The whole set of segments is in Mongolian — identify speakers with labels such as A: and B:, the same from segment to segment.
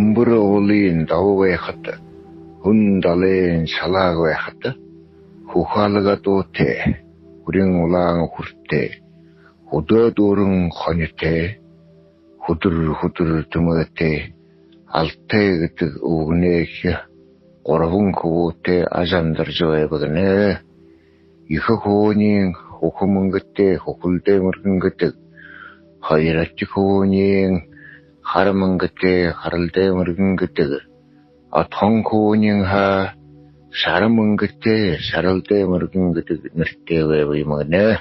A: Humber olin dawehat, hundalen salagwehat, huhalgatote, huring ulang hurte, hudurung honete, hudur tumate, alteget ugneke, orvun kote azandarjoebagne, ihakoning, hukumungate, hukulte murgungate, hayratikoning, 하르멍그때 하를때 머르근그때 통코닝하 사르멍그때 사를때 머르근그때 늘때 왜 뭐네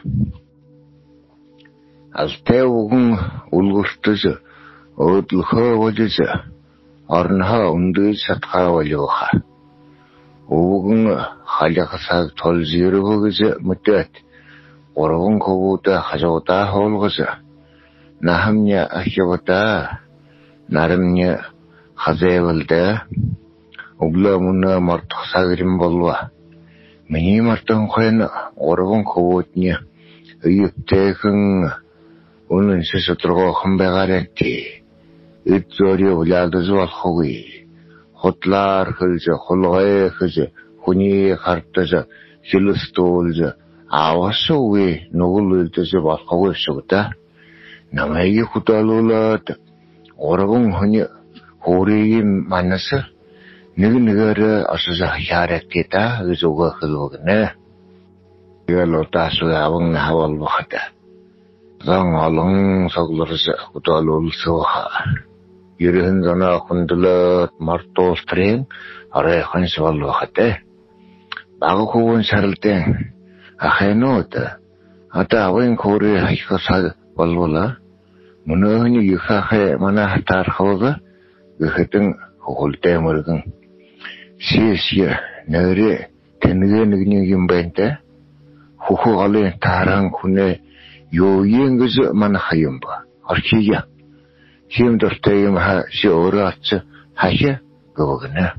A: 알테우군 울구스트즈 어длхавализ орнха өндөж сатхаавалиуха ууган халихасаг толжиргөгж мөтөт орвон ковута хажуута хоолгож нахамня ахивата 나름nya хазэвэлдэ угламуна мартхсагрим болва миний мартан хойно орвон ковотня ыйтэхэн үнэн сэсэтрого хамбагарэти эцори улядыз болохгүй хотлаар хэлж холгой хэлж хүний хартаж хилстуулж авашгүй нүгэл үлдэж болохгүй шүгдэ намайг хуталуулаад орвон хони хоригийн манас нэг-нэгээр асууж харагдаа гэж өгөх хэлвэгнэ. Тэгэл удаас аван хавал бахта. Зан олон соглорс хуталуулсаа. Ерхэн зана хөндлөт мартуустрын арай ханшвал бахта. Багхуун саралдэн ахэнот ата авын хори хайхсаа болвола. Мөнөөний ихахэ манай хатаархавга ихэтэн хөлтэй мөргөн шишья нэрэ тэнгэ нэгний юм байна хөхөө голын таран хүнэ юу юм гэж манай хаян ба орхия хим дөртэй юм ха шөөрөөч хашаа гогнэ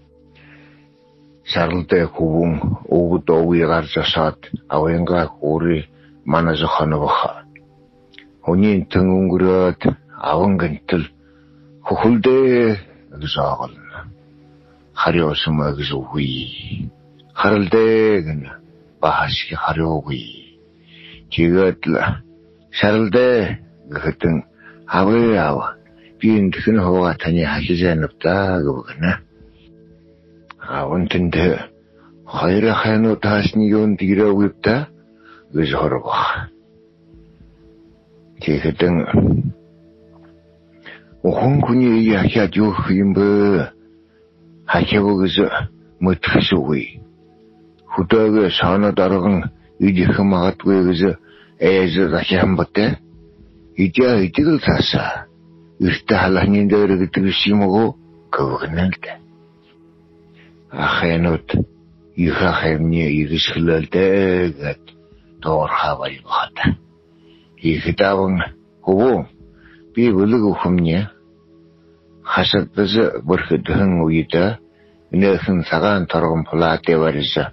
A: сарлдэ хүвүн өгдөө уйгаар засаад авенга хүри манай зохоногоо Хүний тэнгэрөд аван гэнтэл хөхөлдөө гэж аагална. Хариосмаа гэж үгүй. Харалдээ гэн баашки хариогүй. Тэгээд л шаралдээ гэтэн аваа. Би энэ хэн хаваа таны хажижаанавта гэвгэнэ. Авантэнд хайра хануу таашны юунд ирэвгүйта гэж хорвох. Тэгэхдээ охонхуний яхад юу юм бэ? Хачаагүйс мөтгшгүй. Хөдөөгөө шаана дарган идэх магадгүй гэж ээж захиан бат. Идя идэл цааса. Иртэ халахны дээр гэдэг юм уу? Гэгнэлд. Ахэнот ихахэмний ирсгэлэлдэ гэд тоорхавал бат. Ихтаван хөө би бүлэг өхөмнө хасагдаж бүрхэдхэн үедээ энэхэн цагаан торгон платэ барьж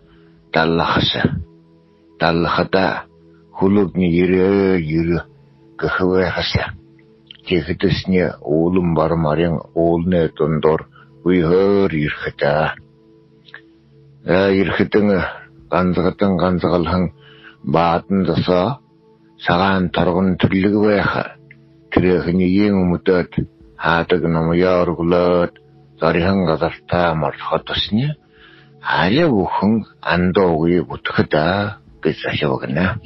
A: даллахада хөлөгний ерөө гэхвэ хаса тэгэхтэсний уулан бармарын уулны дундор үеэр ирэхтаа ирэхтэн ганцгалхан баадан засаа цагаан торгон төрлөг байх тэрхний юм өмдөд хаадаг номёор глоод зархан газартаа мархатсны хаалаа бүхэн андоогүй бүтгэд гэж ашигна.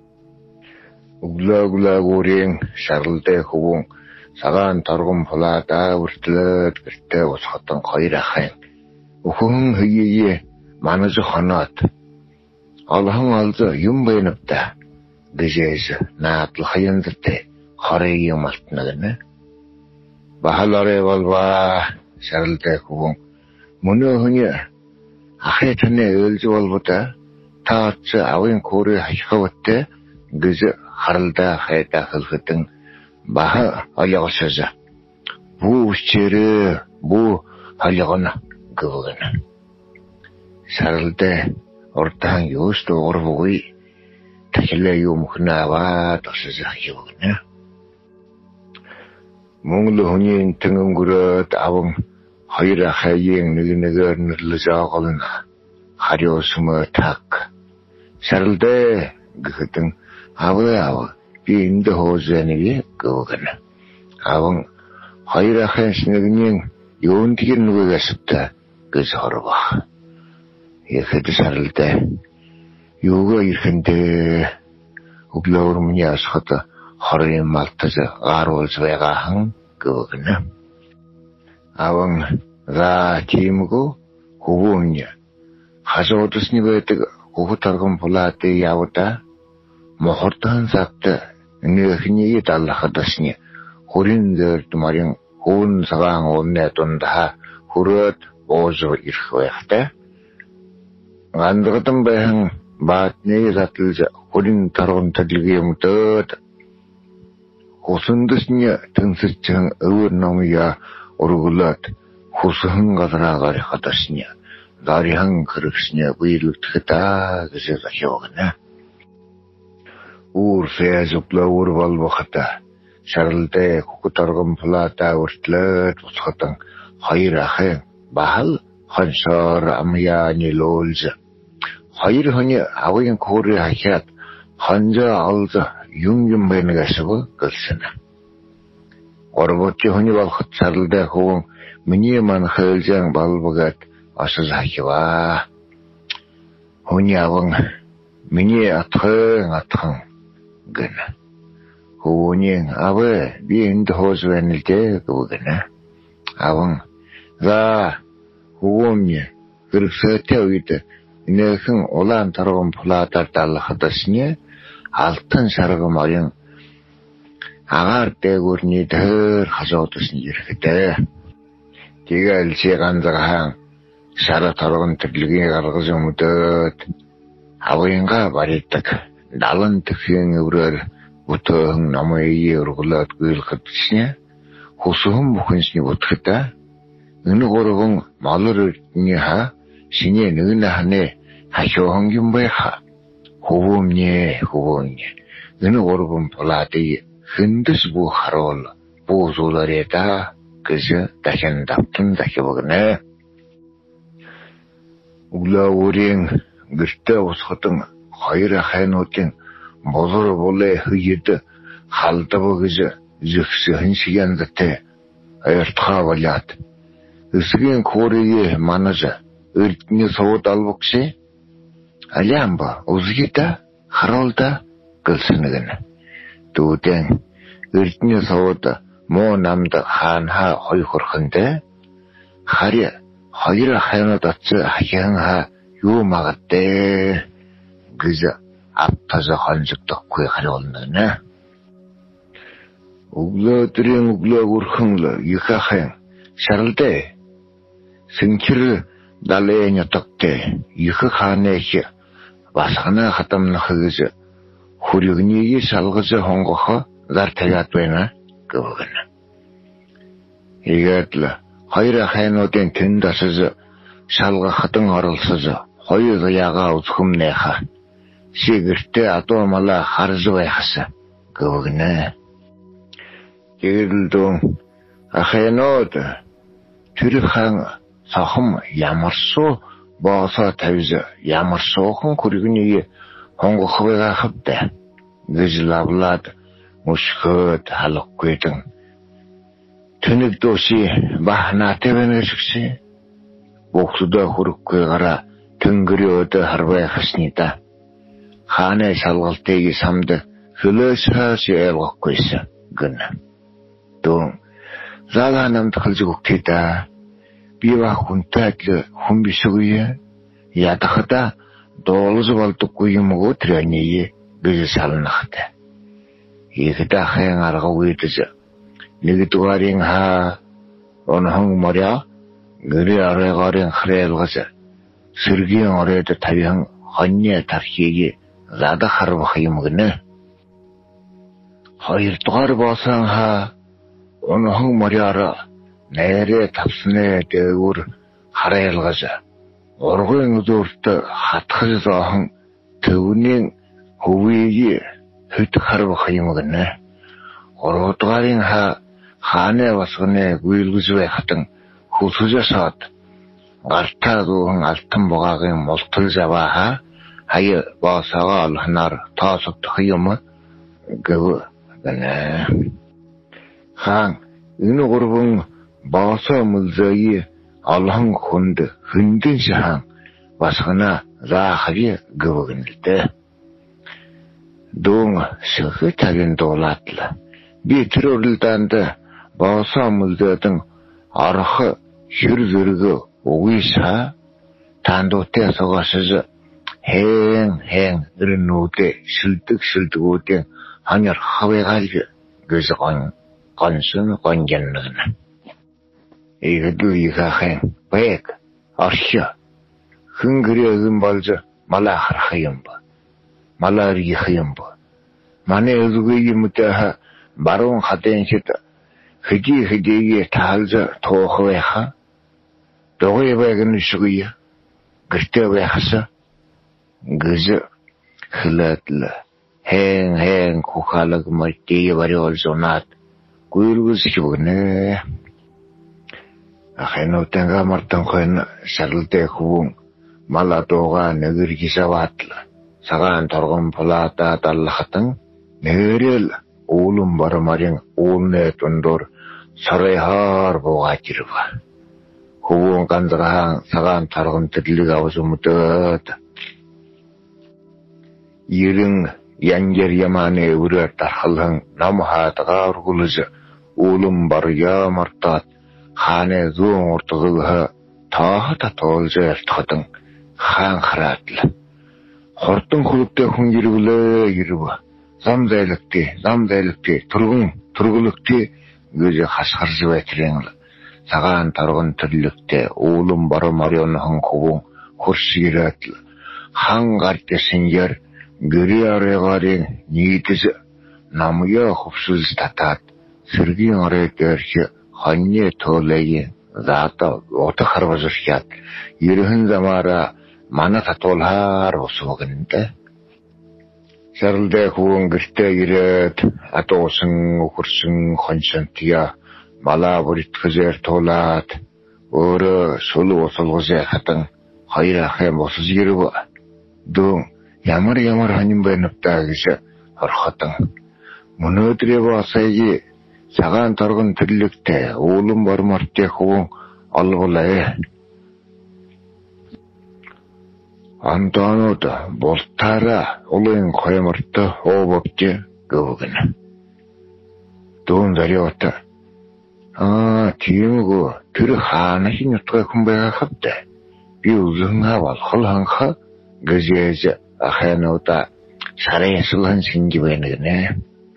A: Углаагурийн шарлдэ хөвөн цагаан торгон плата үртлээд гэртээ усхатан хоёр ахын өхөн хүйе манаж хоноод алхан алз юм байнавта Дежээс наадл хаяндтэй хорыг юм алтна гэнэ. Бахаларэ болва шаралтай хүн мөнөө хүний ахэ таны ölж болбота таач авын кори хахавтэ гэж харалда хайда хэлхэтэн баха олёгосожа. Бүү чирэ бүү халягна гэгэнэ. Шаралтай уртан юусто орвгүй Тахилаа юм хнаваа тосож явгна. Mongol hunyin tengengurut awang hayra hayeng neger nirlajaqalna hariosuma tak saralde gheteng awa bi inde hozenigi gogana awang hayra hayeng yoontigin nugasutta gazharba yekhet saralde yoga irhende uglawrmni askhata Horin maltaza garwals vegahan gogna. Awang ra teamgo hubunya. Hasotusni betek hubutargam pulate yawta. Mohortan sakta nehni talakadasni. Hurin der tumaring hun sagang onne tonda hurut bozo irhwehta. Gandratam behang batne zatilja hurin taron tadligiyamutut. Husundusnya tensicang namanya orugulat husun gadaragar katasnya dari hang kerusnya bilut kita kesehatan. Saya jupla urwal wakata syalte kukutargam pelata urtlet ushatang khairah bahal khansar amya nilolza khair hanya awing kore hayat khanja alza yung benegasabo kalsana. Orbotchi honi balkhat sarlda hong minyeman khaljang balbagat asazhakiwa. Honi awang minye atkhang gana. Honi awe biend hozwenilde gana. Awang za hongye gırksate uyde nekhang olan targam pulatar talakhatasnya Altın sargım ayın ağar tegurni dağır hazotusni yirgide. Tiga elçi ganzağın sarı targın tirligin gargızımıdıt. Havayınga barittik. Dalın tıkıyın uğrar utuğun namayı urgulat gülkıtısnya. Husuhum bukunsni butkıta. Ünü gorubun malır ürtni ha. Sine nığına hane haşoğun gümbay ha. Hubumnya. Ini orang pelatih hendak sebuah harol, bozolar itu kerja dahan dapun dahi bagna. Ulah orang gerta uskhatang khaira khaynotin bozor boleh hiyat halta bagja zikse hinsiyan datte ayartha valat. Isgin Kore'ye manaja ırtni soğut albukse Alamba uzgita harolda kılsınıgına. Tuğden ırtni soğuda mo namda hanha hoyhurkhında hayra haynadatsı hayanga yuğmağıtte gıza aptaza hanzıkta kuy harolnağına. Ugla urkhınla yıkakın sarıldı. Sınkırı dalaya takte yıkakhaneki Basana hatam nakhiz hurigni salgıza hongoha zartayatwena gövgana. Egatla hayra haynoten tendasız salgı hatın arılsız hoyuz yaga utsum neha. Sigirte atomala harzı vayhasa gövgana. Geldum ahaynot türkhan sahım yamarso Basa tevze yağmur soğukun kurugunu hongo khwega khapta gizlablat mushkut halukuytun tünik dosi bahna tebengesikse boksuda hurukkuygara tüngürüyoda harbaya khasnita khane salgaltegi samda hülösa siyelgok kuysa gına don zalanam tıkılcıguk biwa kuntatlı humbisuguya yatakhata doluzu baltuk kuyumugu traniyi bizi salnakhta. Yekita khayang arga uyitiza. Nigitugaring ha onahang marya giri aragaring khrayalgaza. Sirgiyan arayata tabihang khanya tarhiyegi zada kharbakhyumugna. Hayır tugar basan ha onahang marya ara Nere tapsine degur harayalgaza. Orgun udurta hatkızahın tövünün huviyi hüt harba kıyımıgına. Orotgarin ha хааны басганы гүйлгэж байхтан хүсэжсаад гартаадуун алтан бугаагийн мултал завааха хаяа босоо олхнаар тоосогдох юм гэв гэнэ. Хаан энэ гурван босоо мөлзөй олхон хүнд хөндөн шахан басгана заахи гэв гэнэлтэй. Дун секретарийн дуулаатла би тэр уралдаанд босоо мөлзөдөн орох хэр зэрэг угиса тандуутай согосож хэн ирнүүдэ шилдэгүүдэн ханьяр хавэгалж гэж гонсон гонжиннагна. Ийгэдүү ихахэн бэг оршо хөнгөрөөгөн болж малаа харах юм ба. Малаар их юм ба. Манай özgөй юмтай баруун хадын шид хэдий таалж тоох байха. Догой байгын шүгий гэртээ байхаса гэж хилэдл хэн кухалаг мати вариол зонат гүйлгүс хивгнэ. Ахэнотэн гамартан хэн шарлдэ хүн малатога нэгэр гисаватла сагаан торгон пулата даллахтан нэрэл уулум бармарын уулнэ тундор сарайхаар буугаачирва. Хүн ганцхан сагаан торгон тэрлэг авсумтод ерэн янжэр яманы өрөө тархалхан нам хаатгаар гулж уулум барья мартат хааны зүүн уртгыг таахта тоолж ялтхадан хаан хараатла. Хортон хөлтэй хүн ирв. Зам зайлгтээ тургулгтээ гэж хасгарж байтрын сагаан торгон төрлөктэй уулум бармарын хан хөвөн хуршират хан гартсэнjэр гэрээрэгарын нийтэс намя хөвсөлс татаад сэргийн орой дээрх хоньны тоолыг заата отох харважшаад ерхэн замаараа манай татуулахаар усуугэнтэй. Шарлдэ хүн гэртээ ирээд атуусан өхөрсөн хоншонтия малаа бүртгэжээр туулаад өөрөө сул усуулгаж хатан хоёр ахын босож ирв. Дөө ямар ханин байна та гэж орхотон. Өнөөдрөө басаги сагаан торгон төрлөктэй уулум бармартай хүн олголээ. Антонод болтара улын хоймортой оовч гөвгэн. Дүүн зариота. Тиймгүй тэр хаана хин утга хүн байгаа хавтай. Би үзэн авал ханха гэж аханода сарайсулхан шинж байна гэнэ.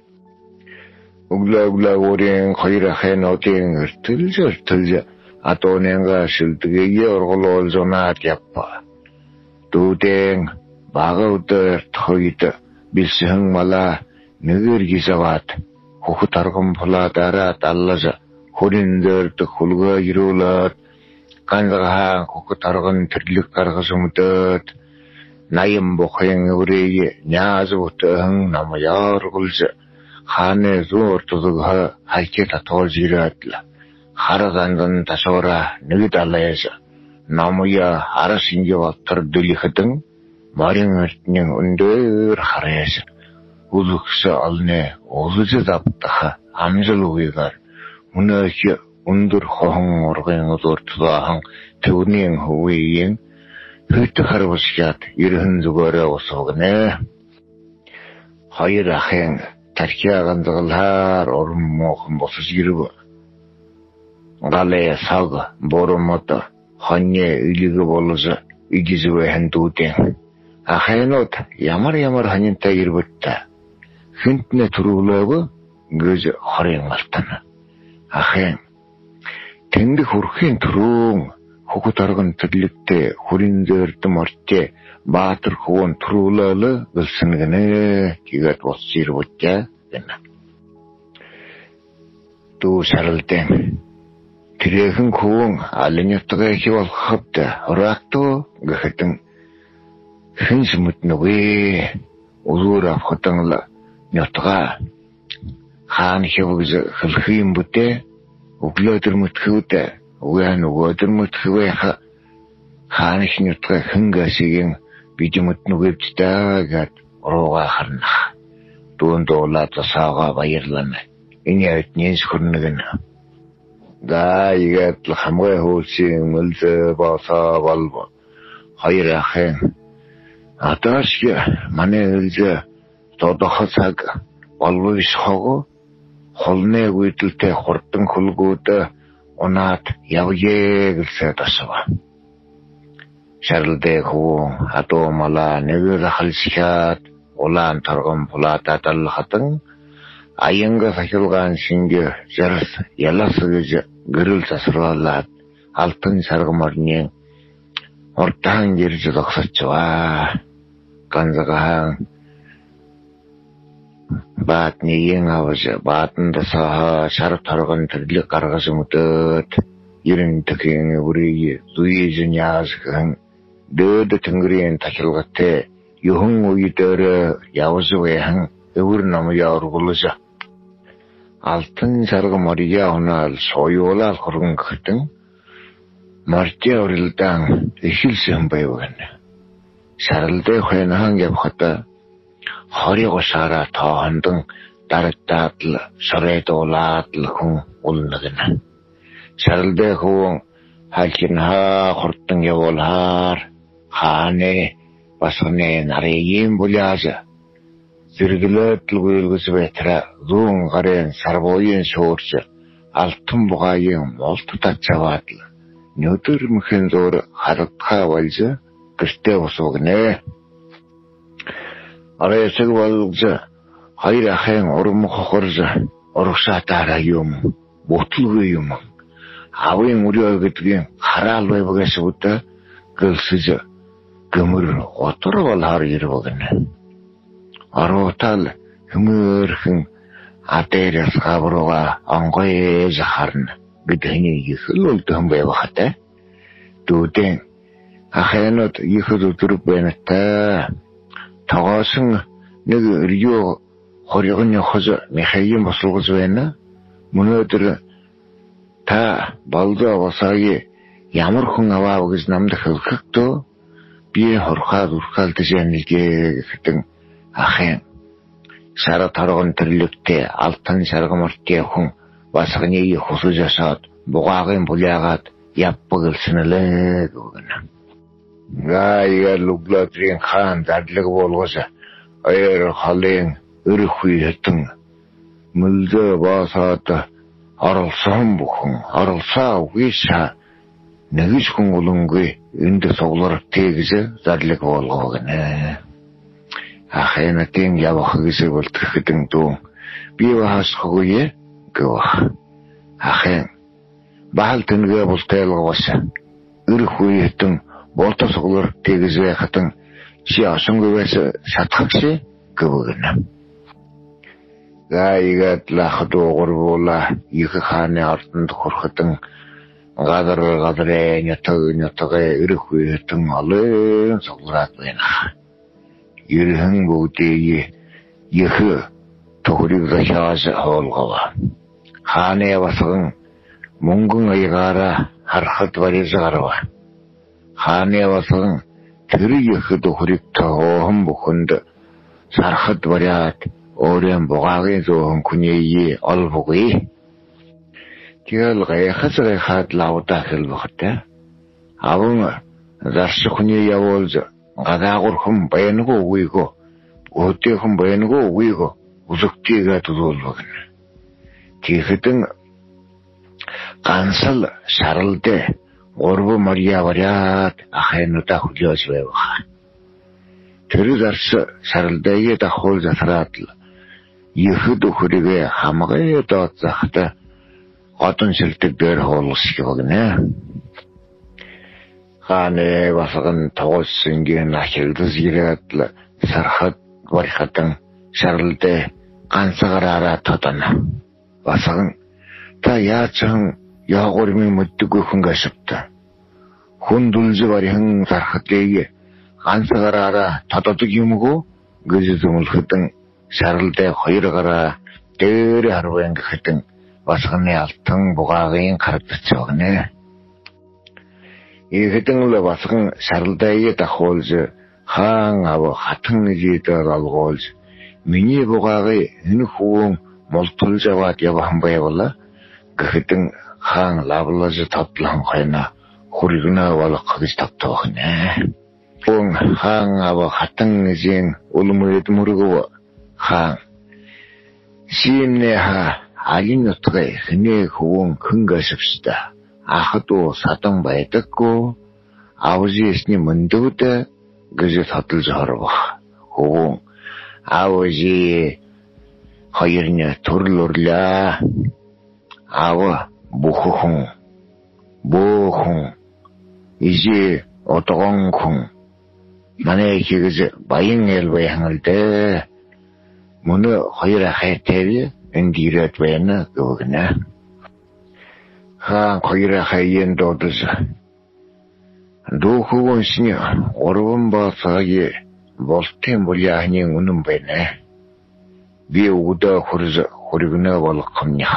A: Углаа өрийн хоёр аханодын өртөлж атоненга шилдэгээ орголол зонаад яппа. Дүүдэн бага өдөр тохойд билсэн мала нэгэр гисават хөхөт арган пуладараа даллаж хөрин дээрд хулгаа ирүүлээд ганцхан хөхөт арган төрлөг гаргаж өмдөд наям бохын өрөө няаз утхан намяар гулж хааны зүүр тулг хайчта тоолж ирээд харагандан тасуура нэг далайж намуя арасинжо төрдөлихэдэн марин эртнэн өндөр хараяас үлгс алны улж завтах амжилуугаар өнөөч өндөр хохон ургын уртлаахан төвний хөвийн хөт харвшаад ерхэн зүгээрээ усуугнэ. Хоёр ахын тархиагаан загалаар урам мохон босож ирв. Галээ саг боромот хонье илэг болж игизвэ хандуудын ахайнууд ямар ханинтай ирвэттэ хинтнэ төрүүлэв гэж хорын алтана. Ахын тэнд хүрхийн төрөө хөхөт арган төрлөктэй хүрин зөрд морче баатар хуун төрүүлэл гэлсэн гэнэ тэгээд босч ирвэттэ гэнэ. Дүү шаралдэн Тэрэхэн хүн алинятгаа хивалхад орактоо гэхэтэн хинс мутнэвэ үзүүр авхатан нятгаа хаан хэвгэж хөлх юм бүтээ өглөөдөр мөтхөвдөө уян өгөөдөр мөтхөвэх хаан их нутгаа хөнгөсгийн бидимэт нүгэвчтэй гэд урууга харна дуун дуулаад засаага баярлана энэ ятнээс хөрнөгн гаигэт хамгай хөөсийн мэлзэ босоо болбо хоёр ахын аташ манай үлзэ тодох цаг болвиш хого холны үйдэлтэй хурдан хөлгүүд унаад явъе гэсэн тасва шарлдэ хуу хатуу мала нэгэр халшаад улаан торгон пулата талхатан аянга сахилгаан шингэ жарс ялас гэж гэрэл засруулаад алтан саргамарны уртаан гэрж зогсочваа ганзагаан баатнийн аваж баатандасаа шар торгон төрлөг гаргаж өмдөд ерэн тхэн үрий зүйжняас хэн дөд тэнгэрийн тахилгатай юхан үйдээр явжвэхэн өвөр ном яургулж алтан саргамария онал соёолал хөргөн гэтэн мартия урилдан эхэлсэн байвган шаралдэ хэнхан явхата хоригоо шара тоондон дарагдаад л шорэдуулаад л хүн улнагна шаралдэ хүн халчин хурдан явуулаар хааны басны нарийн буляаж зэрэглээд л гүйлгэж байтра зүүн гарын сарбоён шуурч алтан бугаային молт тачаваад л нүдэр мхэн зур харагдхаа болж гэртээ усуугнэ арайсаг болж хоёр ахын урам хохорж урагшаатаараа юм ботлгүй юм авын өрөө гэдгийн хараал байвгаас үүд гэлсэж гэмэр отор болоор ирвэгнэ арутал хэмэрхэн атэрс хаврууга онгойж харна бидний ихлүүл дэм байвахтай дүүдэн ахэнот ихэл өдрөг байна та тогоосон нэг рё хоригны хож мехайм босолгож байна мөнөдөр та балзаа басааги ямар хүн аваа гэж намд хэлэхдээ би хорхаад урхаалдаж яанилгээ гэтэн ахын сара таргон төрлөктэй алтан саргамарттай хүн басганы хусаж асаад бугаагийн булаагаад явбагылснэлээ гэнэ гайя луглатрин хаан дадлаг болгоса аяр халын өрхүй хэтэн мэлзэ басаад оролсон бүхэн оролсаа үгүйса нэгж хүн улангүй энд соглоор тэгж дадлаг болгоогнэ ахэнатын явах гэж болтгохдэн дүү би хасхгүйе гэх ахын баал тэнгэ болтайлгоос өрхүй хэтэн болто соглоор тэгж байхтан чи асангүйс шатхагш гэгнэ гайгат лахдуу гурвуула их хааны артанд хурхтан гадарэ нятагэ өрхүй хэтэн алын соглоод байна ерхэн бүгдээ их тохирыг захиас хоолгова хааны басган мөнгөн аягаараа харахад барьжаарва хааны басган тэр их тохирыг тоохон бүхэнд сархад бариад өөрийн бугаагийн зөөн күнээ олбоггүй тэгэл гайхацгайхад лавда хэлбэхтэй аван зарш хүний явуулж гадаагурхан байнгуу үгүйгөө өдөөхэн байнгуу үгүйгөө үзэгтийгээ тулуулбагна тийхэдэн гансал шаралдэ урв марья вариат ахайнуудаа хүлээж байвах тэр зарш шаралдэгээ дахуул засраад л ихэд өхөрийгээ хамгаа доод захта одон шилдэг дээр хоолгосч багнэ хааны басган тоосингийн ахилдас ирээд л сархад вархатан шаралдэ ганцаараа тодана басган та яачин яагуурмын мэддэггүй хүн гашивта хүн дүлж барихан сархатыг ганцаараа тододог юмгүй гэж зөвлөхөдөн шаралдэ хоёр гараа дээр харвэн гэхэтэн басганы алтан бугаагийн кардцогнэ. Ихэдэн л басган шаралдаа дахуулж хаан ав хатан жидээр алгуулж миний бугаагийн энэ хүүн молтулж аваад явхан байвала гэхэтэн хаан лавлаж татлан хайна хүргэнэ болох гэж тавтахнэ. Ун хаан ав хатан жин улмэд мөргөв хаан 시임내하 알인노트가 흔히 후원 큰 것입시다. 아하도 사당 바이듣고 아버지였으니 문두부터 그저 서툴지 하러봐. 후원 아버지 허이르냐 돌을 놀랴 아와 무후홍 무홍 이제 어떠공콩 만약에 그저 바잉엘바이 향을 때 문어 허이라 하이테리 엔디르트 베나 그거나 하 허이라 하이엔도드스 도후원시니 어려운 바사기 볼템 볼야니 우는 베네 비우다 호르즈 호르그나 볼컴냐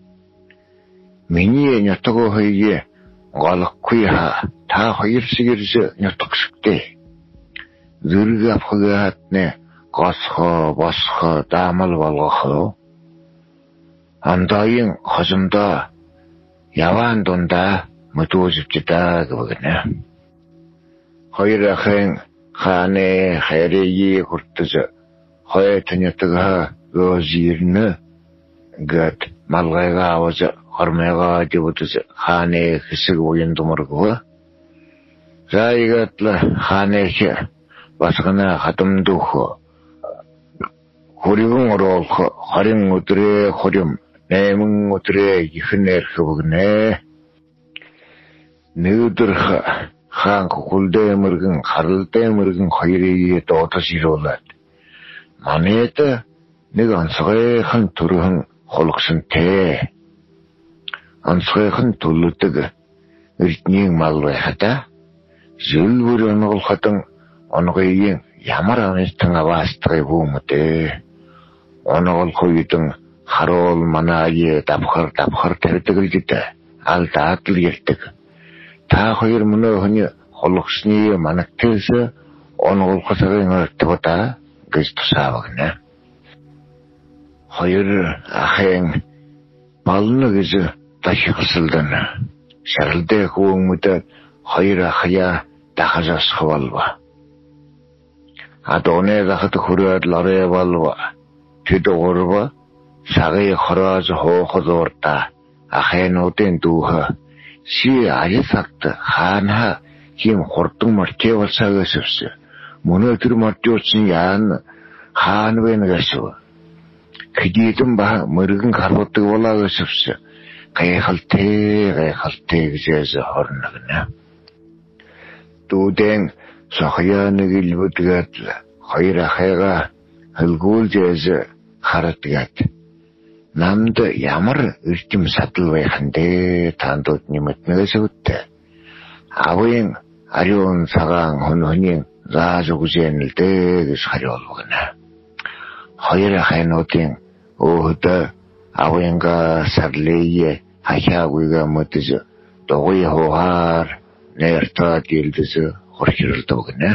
A: 미니에 냐토고 허이게 갈쿠이하 다 허이르시기르즈 냐톡식데 зырга фхагатне госхо босхо даамал болгохо андайын хожимдоо яваан дундаа мөдөөжвчдаа гэвгэнэ. Хоёр ахын хааны хайрыг хүртэж хой танятага гожирнэ гэт малгайгаа аваж хормайгаа дэвтэж хааны хэсэг уян думаргва. 자이gatla хааны басгана хатамдух 호리군 어로ख 허링 우드레 호림 내문 우드레 이흔эр хөвгнэ нүүдэрх хаан хулдэ мөргэн харалдэ мөргэн хоёрыг доотож ируулаад манайд нэг онцгойхон төрхөн холгосонтэй онцгойхон төлөдөг эрдний мал байхада зөвлөр онгол онгойгийн ямар амтан аваастай бүүмдээ онгол хоёрын харуул манааги давхар тавьдаг л гэдэг алдаат л ярьдаг та хоёр мөнөө хүний холгосны манагтээс онгол хасарын өртөдөө гэж тусаавгнэ хоёр ахын малны гэж тахихсалдан шаралдэ хүмүүд хоёр ахя дахажас хвалва адоне захат хүрээд лорэ балва тэдгөрва сагы хорооз хоохолорта ахэнуудын дүүх си алисакт хаана хим хурдан мартевалсагасвс мөнөө тэр мартиуцсан яан хаан вэ нэгсв хэдийдэн ба мөргэн харвдаг болаагасвс гайхалтэй гэжээс хорногна дүүдэн сохяаныг илбэдгээд хоёр ахыгаа хөлгүүлжээс харатгээд намд ямар эрдэм садал байхандэ таандууд нэмэтнээс үтэ авын ариун цагаан хонхны зааж өгжэн л дээ гэж хариулгана хоёр ахынуудын өөдөө авынга сарлие хахиагүйга мэдэж догой хоохаар нэртаа дэлдэс хорхиролдог гэнэ.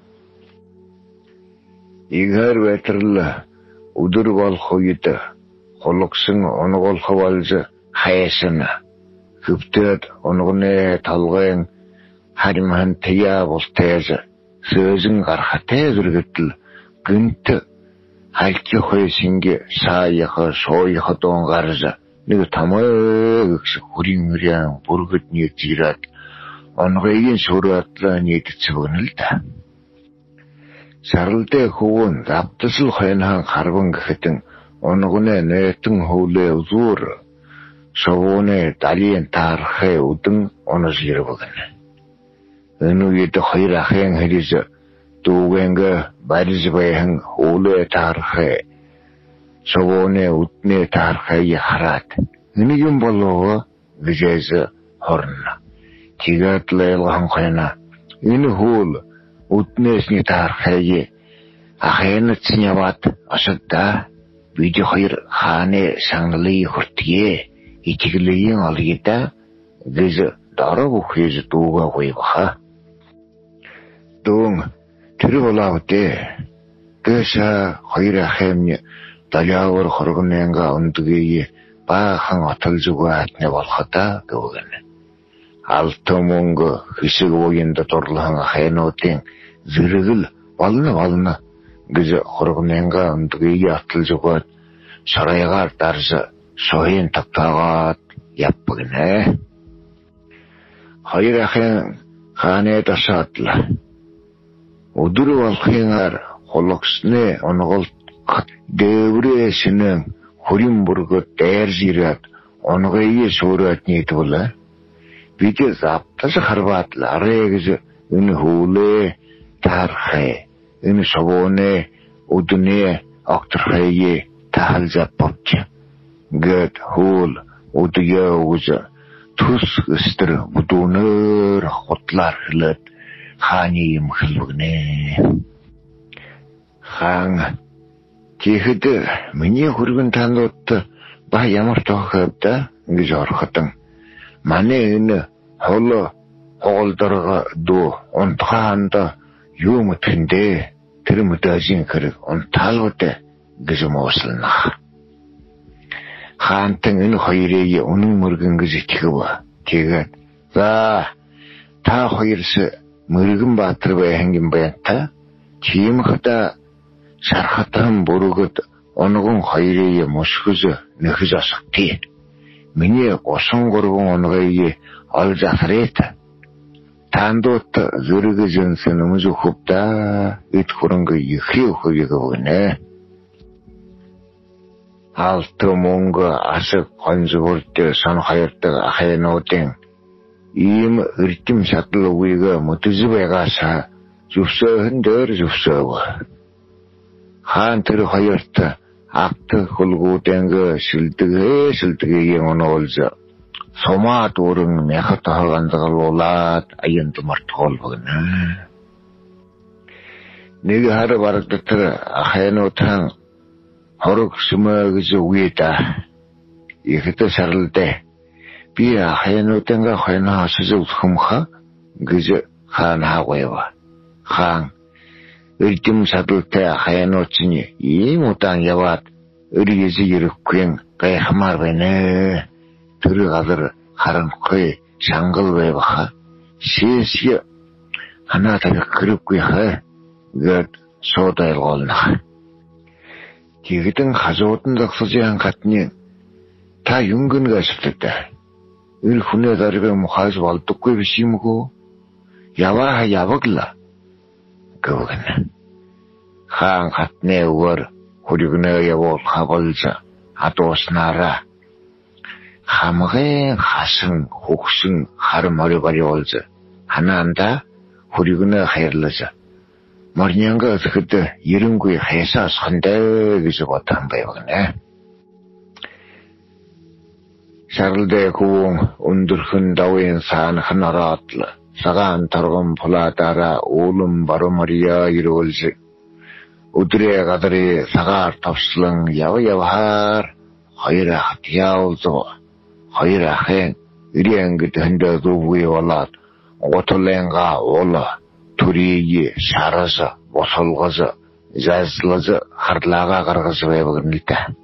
A: Игэр ветрл өдөр болох үед хологсон онгоолох болж хайсан хөвтөд онгоны талгын харимхан тяа болтойж сөзэн гарахтай зүргэтэл гэнт хальки хойсинги саяха шойха дон гарж нэг тамаа гэх хүрийн мөрийн бүргэдний зират онгойгийн шүрээтлээ нийтцэгэн л да. Саралдэ хөвөн завтасл хойнхан харван гэхэтэн онгоны нэтэн хөвлөө үзүүр шовооны далийн таархай үдэн онос ирвэгэн. Энэ үед хоёр ахын хэлж дүүгэнгэ бариж байхан хөвлөө таархай шовооны үдний таархай хараад энэ юм болов гэжээс хорно. Тэгээд лайлгахан хойно энэ хөл үднээсний таархайг ахынц яваад ашигда 비디 허이르 하네 상글이 хүртгээ 이티글리잉 알기다 그저 다라고 그저 도가 고이바 동 들어올라오때 그샤 허이르 햄니 달야वर хоргонэнга ундгийг баахан отолжгүй атны болохота гэвгэн алтомонг хэсэг үеинд дурлан хайнуудын зэрэгэл болно гэж хоргонэнга ундгийг отолжгүй сарайгаар дарж соён тавтаагаад явбгнэ хоёр ахын хааны ташаатла өдөр болохынаар хологсны онгол дэврэшнэн хүрэн бүргөд дайржираад онгоёо суураад нийтвэлэ бид заптаж харваад арэ гэж энэ хөлөө тархэ энэ шавоне өднө окторхае таалза попч гэд хөл өдгөө үз түс өстөр бүдүүнөр хотлаар хэлээд хааны юм хэлвгнэ хаан Тэгэхэд миний хүргэн танууд ба ямар тооховда гэж орохтон манай энэ хоолдорго дуу онтхаанд юу мэтэндээ тэр мэдэжин хэрэг онтаалууд гэж мууслана хаантан энэ хоёрыг үнэн мөргөн гэж итгэв тэгээд за та хоёрс мөргөн баатар байхын байна чимхта шархатан бүргэд онгон хоёрыг мушгэж нэхэж асахти миний госон гурван онгоёг олж аврет тандот зүргэж нэмж хөвда эд хөрөнгө ихээ хөвийг өгнэ алтомонг асаг хонжгорт сан хоёрдаг хайнуудын ийм эрдэм шатал үеиг мөдөж байгаасаа зүвсөөн дээр зүвсөв хаан тэр хоёрт акт хөлгүүдэнг шилдэгээ онолж сомаа дуран мяхат хагандагалуулаад аянд мартгол багна нэг хар бараг дотор хайнуудхан хорог сүмэ гэж үеда ихэт сарлдэ би хайнуудынга хайнаа сүзэл хумха гэж хаан хаагойва хаан эрдэм садалтай хайнуудны ийм удаан яваад өргөж ирэхгүй гайхмаар байна. Тэр газар харанхуй шангал байваа. Шиш ханаа тавихгүй хаа гэд содайлгоолна. Тэгдэн хажуудан зогсож хатны та юнгэн гэсэлтэй. Энэ хүнээ дарга мухаж болдоггүй биш юм уу? Яваа явагла. Гэвгэн хаан хатны өвөр хүргэнэ явуул хавалж адууснараа хамгын хасан хөгсөн хар морь бариулж ханаанда хүргэнэ хайрлаж морнянга зэхэд ерөнгүй хайсаас хандаа гэж бодсон байвгнэ шарлдэ хүн өндөрхөн давын саан ханараад сагаан торгон пулаатара уулын барумария ирүүлж өдрөө гадрын сагаар товслон явахаар хоёр ахт явуулж хоёр ахын ирээнгд хөндөө зүгүй болоод готоленга ула түрий шарас босолгоз зазлаз харлага гаргаж байвгнэлтэй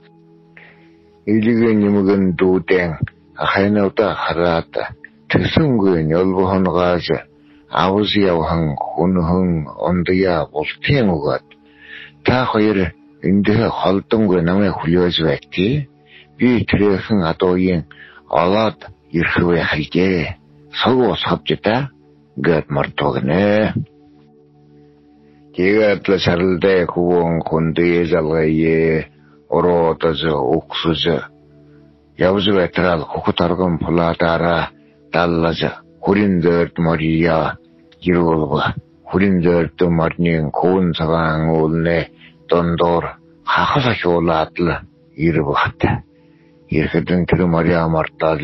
A: илгэн нэмгэн дүүдэн ахайнуудаа хараад тэсэнгүй нөлбөхөнгөөс авыз явхан хүнхэн ондия болтын угаад та хоёр эндээ холдонгүй намайг хүлээж байти би тэрхэн адуугийн олоод ирэхвэ хайжээ сог усхавчта гэд мартогнэ тэгээд сарлдэ хүн хүндээ залгае ороодож уксуж явж байтрал хөхт арган пулаатаараа даллаж хүрэн дээрд мория гэрүүлбэ хүрэн дээрд морнийн коон цагаан уулнэ дондор хахас ахиулаад л ирвэхтэй ирэхэд тэр мория мартал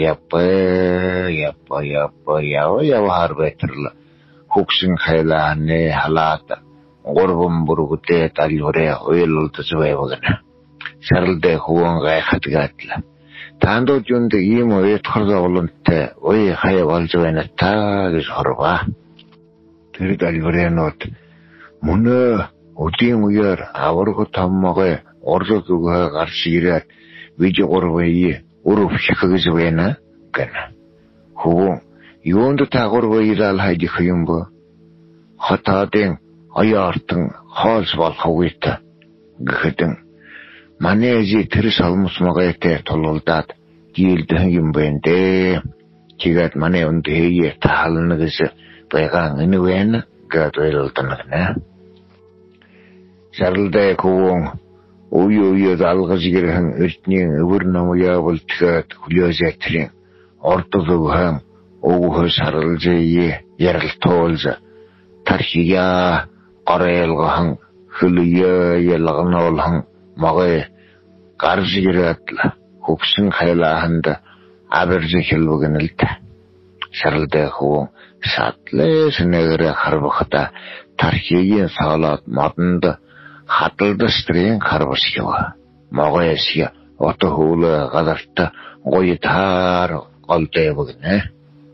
A: яваар байтрал хөгсөн хайлааны халаад гурван бүргүтээ далюрэ ойлолдож байвгана Саралдай хуван гайхадгаатла. Таандууд юунд ийм уяд хорзоолонтой уяа хаяа болж байна та гэж хорваа. Тэр далбарынууд мөнөө өдийн үеэр аварга томмогоо орлог өгөө гарч ирээд вижи гурвээ өрөвчих гэж байна гэнэ. Хуван юунд та гурвээ ирэл хайдих юм бо? Хотоодын оёортон хоолс болох үгүйтэй гэхэдэн манайжи тэр салмус могойтэй тулуулдаад дийлдэх юм байна дээ. Чигээд манай өнд хээе таална гэж байгаа энэ вэ гэд ойлголтон гэнэ. Саралдай хуван үе залгаж гэрхэн эрдний өвөр номоё болтгээд хүлээсэтрийн ордол өгөн өгөхөс харалжээ яралтуулж тархия горейлгохон хөлөө ялгануулхан могой гарч ирээд хөвсөн хайлааханд абэрж хэлвэгэн л та. Саралдай хуван садлээс нэгэрэ харвахта тархигийн саалаад модонд хадалдастрын харвашгива. Могойсия ото хуулы гадарта гойтаар голдэвэгнэ.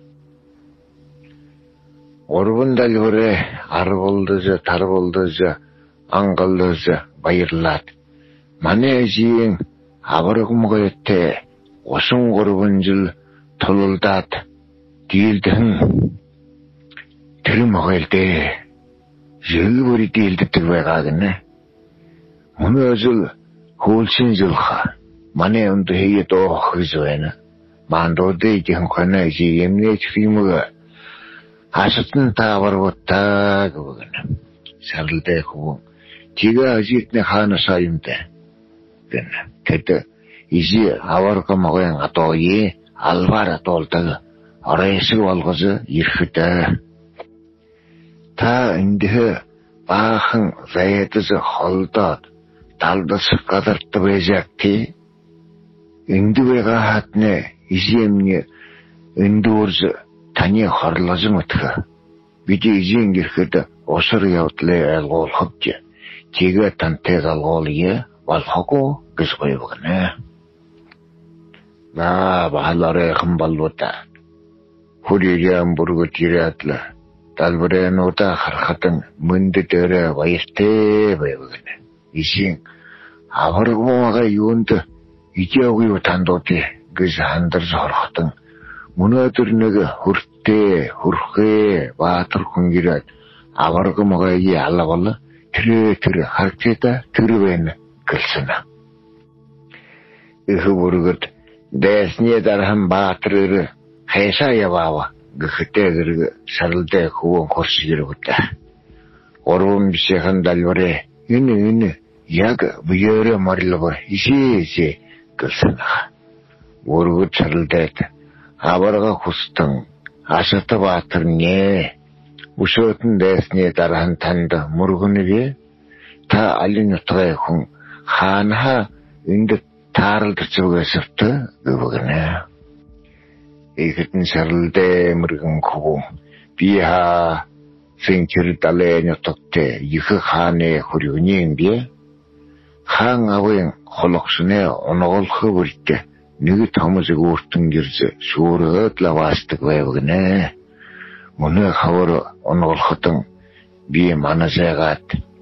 A: Урван далгүрэ арвалдаж тарвалдаж ангалдаж баярлаад манайжийн аварга могойтэй усан 3 жил тулуулдаад дийлдэн тэр могойлдээ жилбүри дийлддэг байгаа гэнэ. Өнөө жил хөлшин жилха манай өнд хeye доох гэж байна. Мандуудыг хэнхэнэ юмнэж юмга асатан тааваргутаа гэнэ. Саралдай хуван тига ажитны хаанасаа юмтай гэнэ. Тэд изи аварга могойн атоои алвара тоолдаг оройсог болгож ирэхэд та эндээ баахан зайдас холдоод талдас гадарт байжак тий эндвэга хатны иземний эндүүрж таны хорлож мөтгө бид изин гэрхэд усар явдлаа айлгуулхад тэгээ тантай залгуулъя болохгүй гэж гоёвгнэ. Баалаарайхан балвута хүрээм бүргөт ирээдлээ талбарынуудаа харахад мөнд дээр баяртай байвгнэ. Ишин аваргуугаа юунд ижээгүй тандуудыг гэж хандарж хорхотон өнөөдөр нэг хөрхөө баатар хүн ирээд аваргуугаа ялгал тэр харчита тэр байна гэлсэн. Их бүргөт дэсний дархан баатар хайшаа яваа гэхтэй саралдай хуван хорсгэрвэта. Орвон бишэхэн далварэ энэ яг биеэрэ марлого ишээсэ гэлсэн. Өргөд саралдайт аварга хустан асата баатар нэ өшөөтөн дэсний дархан танд мөргөнөг та алин нутгай хүн хаанаа энд таарлж зүгээсвэ гэвгэнэ. Ихэтэн саралдай мөргөн хуван биха синчэр далайн нутагт их хааны хөргөний бие хаан авын хологсны оноголох бүрт нэг томс өөртөн гэрж шүүрөөд лаваастдаг байвгнэ. Мөнө хавар оноголохтон би манасайгаад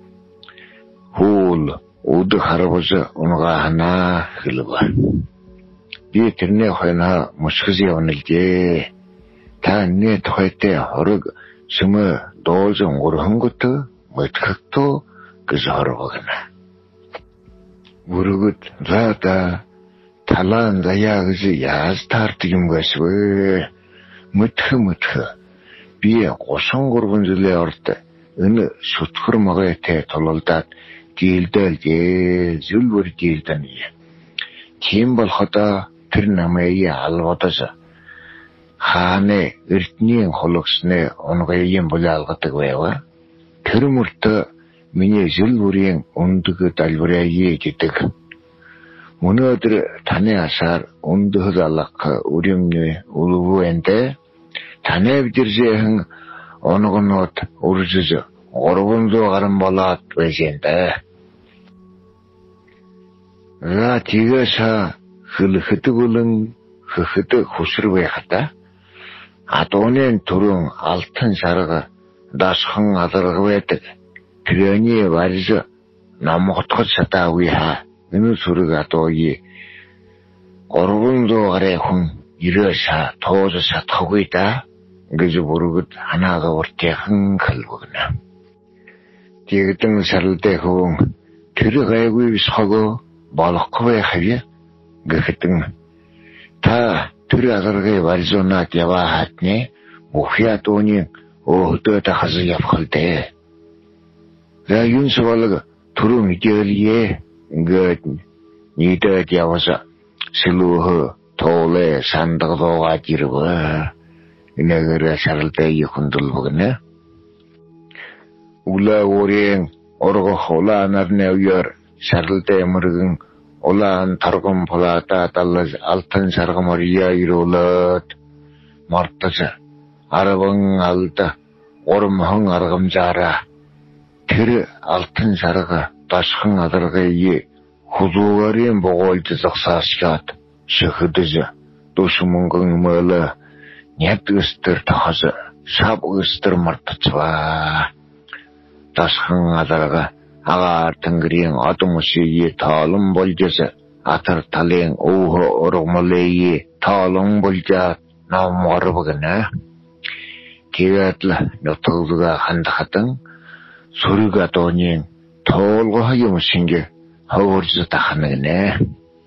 A: хул өд харваж унгахана хэлвэ. Би тэрний хойно мушгис явна лгээ. Та нэг тохойтой хорог сүмө доолжон урхангот мэтгэхтөө гэж хорвогно. Бүргөд зада талан заяа гэж яаж таардаг юм гэсвэ. Мэтх би 33 жилийн орд энэ шүтгэр могойтой тулуулдаад дийлдэлгээ зүлвэр дийлдэн. Тийм болоход тэр намайг алвадаж хааны эрдний хологсны онгоён булаалгадаг байва. Тэр мөртөө миний зүлвэрийн өндөг далбараа гэдэг. Өнөөдөр таны асаар өндөг алах өрөмний өлөвөндө таны бидэржийн онгонод үржиж 300 гаруй болоод байжээ. 지가사 흘흐득을은 흐흐득 후스르베 하다. 아도는 두릉 알튼 사라가 나성 아들가 왜득. 그러니 말이죠. 너무 헛헛하다 위하. 어느 소리가 또이 어르분도 아래 훈 이러사 도저사 타고 있다. 그저 모르고 하나가 올때 흥걸보구나. 뒤그등 살을 때 그공 들어가고 서고 멀고에 하게 그등 다 들어가게 말이죠나 대화 했네. 뭐야 돈이 어떠다 가서 yap할 때. 나 윤서발가 두rum이 결이에 그 니들 대화서 실루허 도래 산다고 가지르고 내가 살을 때 이혼들 보겠네. 울라 오랭 오르고 홀라 나르네여 살을 때 머르근 올라한 다르금 볼라다 달라 알탄 사르가머리야 이로럿 마르타자 아르벙 알다 오름헝 아르금자라 그 알탄 사르가 다시흥 아들가 이 후두가리 먹을 지적사시갓 시흐드자 도시문강 멀라 녀뜨스터 타하자 샤브스터 마르타츠와 다시흥 아들가 아가 덩그리ing 어둠시 탈음 볼져서 아터 탈랭 오호 오르몰레이 탈음 볼자 너무 어려보겠네. 기회틀 너토드가 한다하던 소리가 도닌 돌고 하기면 신게 허버지다 하네.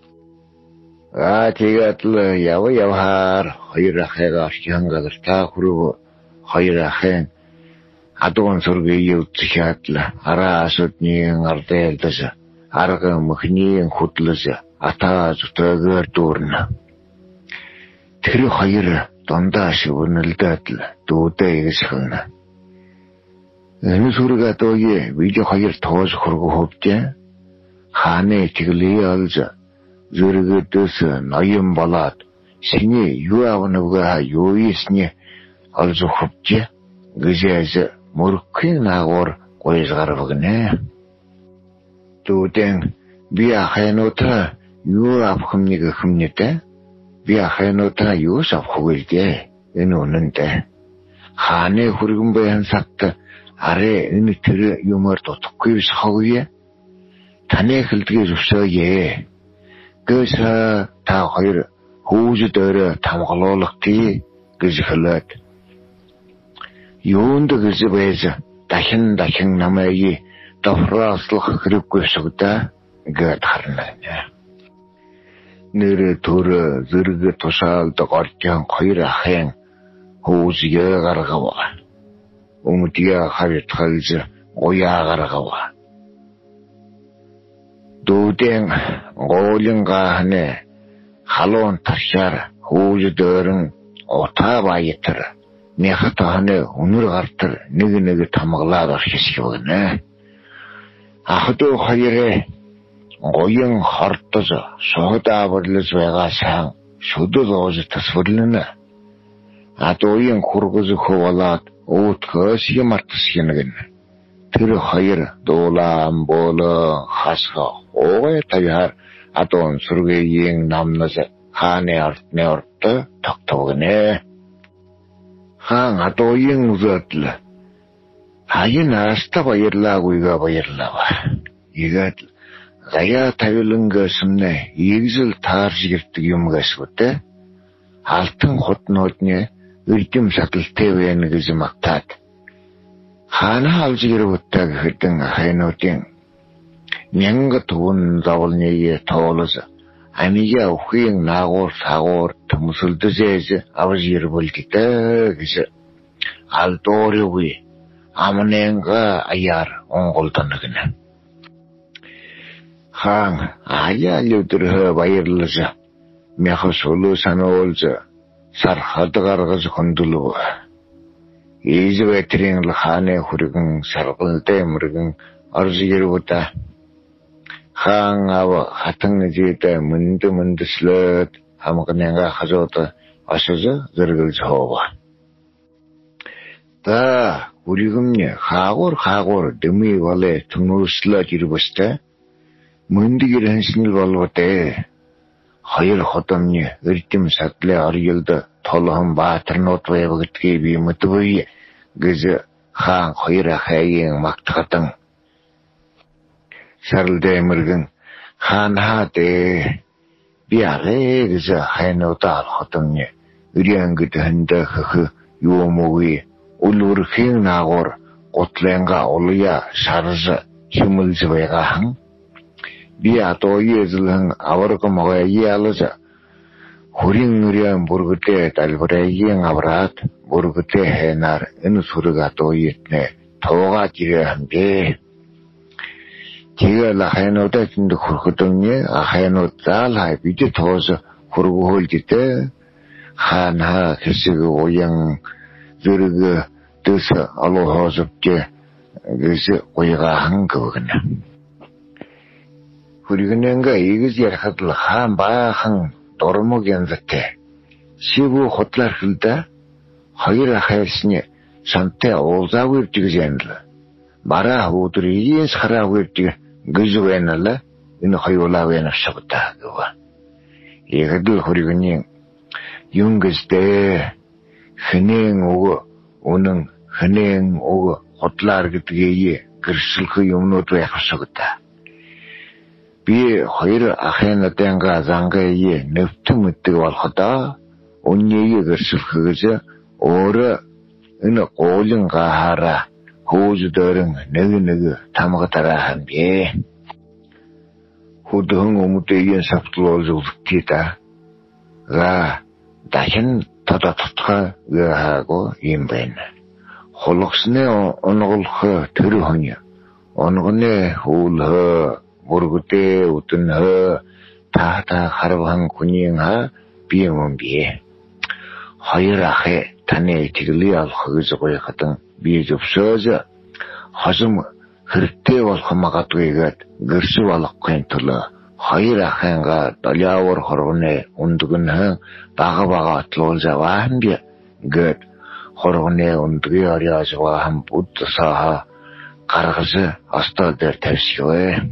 A: 기회틀 야와야와할 허이라해가 시한가들 다 그러고 허이라해 아도원 소리가 유치하틀 알아서니응 알데일다자 아라가 먹니응 후틀자 아타 주터거 도르나 테르 허이라 돈다시 오늘다틀 도대에 서나 어느 소리가 또예 위저 허이를 더서 그러고 없지 하네 지글리 알자 저르그 뜻은 나임 발랏 신이 유아원우가 요이스니 알죠 없지 그제서 모르크인 나고르 고이즈가르보겠네. 또땡 비아하이노타 유아프금니가 흡니까? 비아하이노타 유사프고일게 은오는데 하네 후리금바에 한 삭다 아래 은이트르 유머도 토크입 사고에 다네 글뜨게 줍서 예 그사 다 허이르 호주더러 담갈로럭티 그지 흘렀 요운도 그 집에서 다힌 남아이 더 프라스로 그립고 있었다. 그 다른 아니야. 너를 돌아 저르게 도살도 거리한 거이라 행 호지여 가라가와. 오무디야 하리 털지 오야 가라가와. 도댕 오령가 하네 할론 타샤라 호지더른 오타바이트라. 내가 다하네 오늘 갈때 네게 타먹라다 시시거네. 아도 하이레 오영 하르떠자 소다 버릴서 외가상 쇼도도즈 타스버릴네. 아도 오영 코르고즈 코발라 오트거시 마트시네겐. 들 하이레 돌람 볼러 하스가 오에 타비하 아돈 수르게 이행 남나세 하네 아르네 얼떠 덕덕네. 아도 잉즈었라. 하이나 스타바이르라고 이가 바이르라와. 이가 가야 타율른 것음네 이기슬 타르지겠다 юм가스고때 알튼 헛노트네 의팀 사틀 테웨는 그지 막탓. 하나 알지기로부터 그랬던 하이노팅 냥가 돈 자월니에 토로서 아니야 후행 나고 사고 무술도 제지 아버지를 볼 때 그저 알도르위 아무nen가 아야르 온골던느그네 한 아야 알려들어 바이르르자 메ха 솔루션올자 sarhadgargas kondulu 이즈베트링 하네 후르근 살을 때 무르근 어르지르부터 항아와 같은 지때 문드 슬럿 아무거나 가져다 아셔서 저를 줘봐 다 우리 금리 하고를 드미 원래 등록 슬럿 이르버스때 мөндгэр хэнснэл болготой хоёр хотомны эрдэм садлаа орёлд толхон баатарнууд байв гэдгийг би мэдвэе гэж хаан хоёр ахайгийн магтахтан сарлдэ мэргэн хаан хааде би арэ гэж хайнуудаа хотомны үрянгд хандах юумоги улурхийн наагур готлэнга улуя шарж химэлж байгаа би атоо 예술한 аварга могоо яалж хүрийн нүрийн бүргэдэ далбарайгийн авраад бүргэдэ хэнаар энэ сүрэг атоо ятнэ тоога жирэмбэ тэгээд хайнуудаа тэнд хүрхэдэнэ хайнууд заалаа бид тоос хүргөөлжтэй хаана хэсэг уян зэрэг дэс алоохосопте гэж уяга хангогна хүргэнэнга игэж ярахад л хаан баахан дормог янзтай шивүү хотлаар хэлдэ хоёр ахайсны сантай уулзаагүй гэж янла мараа өдрийн сараагүй гэж вэнала энэ хоёулаа вэнэ шагта гова ягдл хүргэний юнгстэй хэнэн ого үнэн хэнэн ого хотлаар гэдгийг гэршилх юмнууд байх шагта би хоёр ахынатанга зангаие нэвтэн мэддэг болохоо өннийг гэршилх гэж өөрөө энэ гоолын гахара хөөждөрөн нэг тамгатараа хамбэ хөдөн өмдөгийн савтлуулж үлдтийда га дахин тататха гааго юм байна холгосны оноглох тэр хүн онгоны хуулх бүргэдэ үтэнхэ таата харван күнийга би юм би хоёр ахы таны тэглээ олох гэж гоёхтан би зөвшөөж хосом хэрэгтэй болох магадгүйгээд гэршив болохын тулд хоёр ахынга долиавар хоргоны ундгэн бага атлуулж аваан би гэд хоргоны ундгийн орёож вахан будсаа гаргаж остол дээр тавьшгүй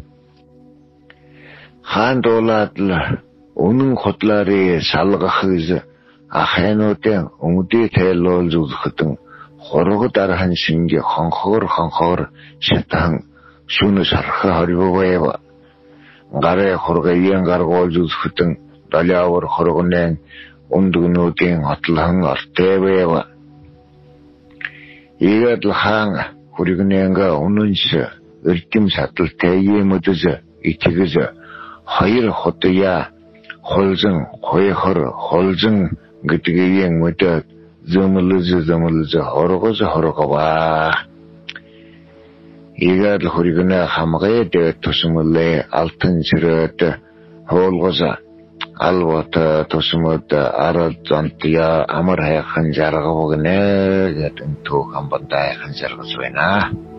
A: хаан дуулаад үнэн хотлаарыг салгах гэж ахайнуудын өмдөө тайлуулж үзэхэд хорго дарахан шинge хонхоор шатан шүн сарха хорвоёва гарэ хоргоён гаргуулж үзэхэд долиавар хоргоны ундгнуудын хотлон ортойвэва игээд хаан хүргэнэнга үнэнш эрдэм саталтай юмдж итгэж хоёр хотя холжин хоёхор холжин гэдгийг мэдээд зэмлж хоргова игээд хүргэнэ хамгай дэт тусмлээ алтан зэрэт хоолгос алват тусмод арал зантя амар хайхан жаргавгнэ гэдэг төв хамбантай хайхан жаргас байна